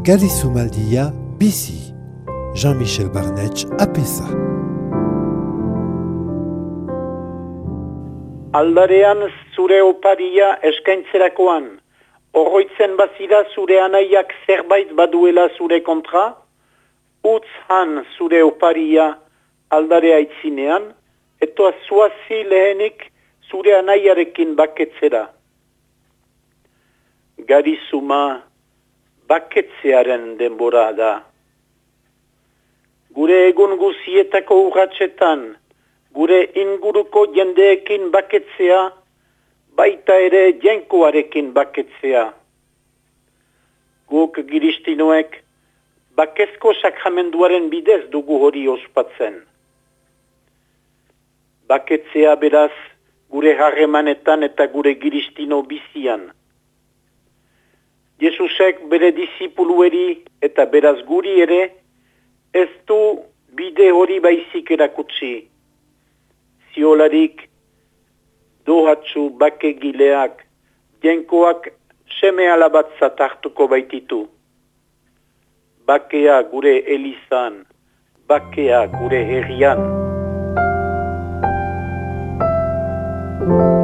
Garizumaldia bizi. Jean-Michel Barnetx apesa. Aldarean zure oparia eskaintzerakoan, oroitzen bazira zure anaiak zerbait baduela zure kontra, utz han zure oparia aldarea itzinean, eta zuazi lehenik zure anaiarekin baketzera. Garizuma baketzearen denbora da. Gure egun guzietako urratsetan, gure inguruko jendeekin baketzea, baita ere jenkoarekin baketzea. Guk giristinoek, bakezko sakramenduaren bidez dugu hori ospatzen. Baketzea beraz, gure harremanetan eta gure giristino bizian. Jesusek bere disipulueri eta beraz guri ere, ez du bide hori baizik erakutsi. Ziolarik, dohatsu bakegileak, jenkoak seme alabatzat hartuko baititu. Bakea gure elizan, bakea gure herrian.